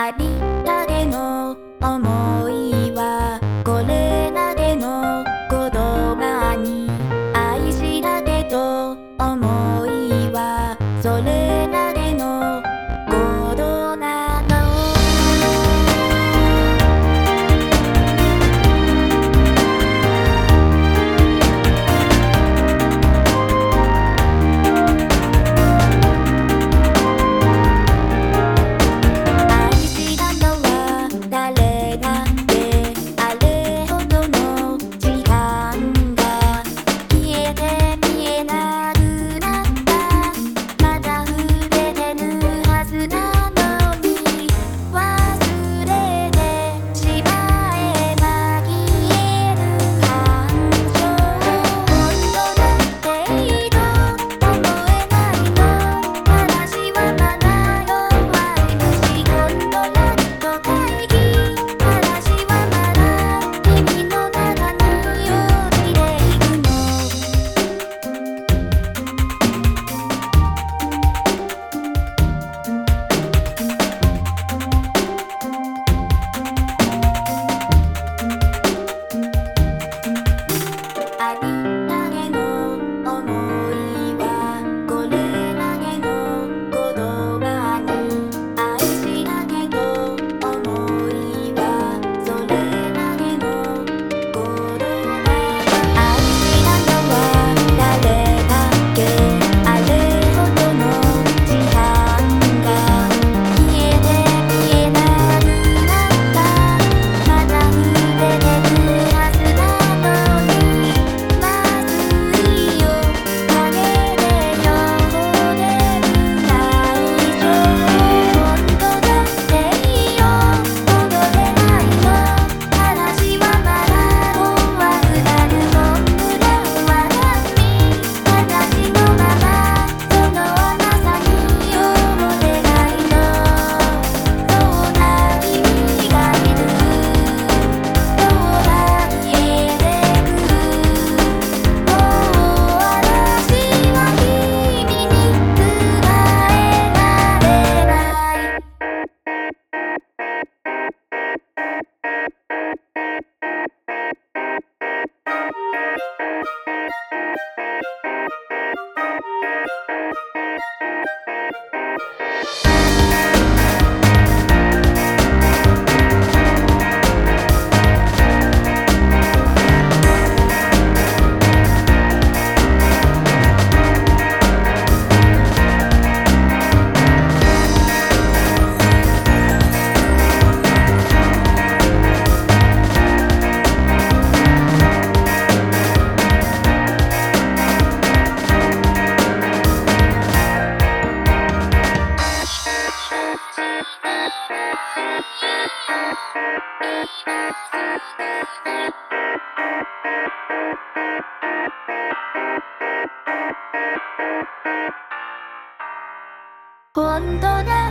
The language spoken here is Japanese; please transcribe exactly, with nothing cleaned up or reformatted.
ありったけの想いはこれだけの言葉に愛したけと思いはそれだけのことなの愛したのは誰だってあれほどの時間が消えて見えなくなったまだ触れてるはずなのに忘れてしまえば消える感情本当だっていいと思えないの話はまだ弱い虫コントラクト会議話はまだ君の中に落ちていくのありったけの想いはこれだけの言葉に愛したけど思いはそれだけのことなの愛したのは誰だっけあれほどの時間が消えて見えなくなったまだ触れてるはずなのにまずいよ陰で汚れる内情本当だっていいよ戻れないの話はまだ怖くなるモンブランは何私のままその甘さに溺れないのそんな君がいるどうだ消えてくもう私は君に伝えられない本当だ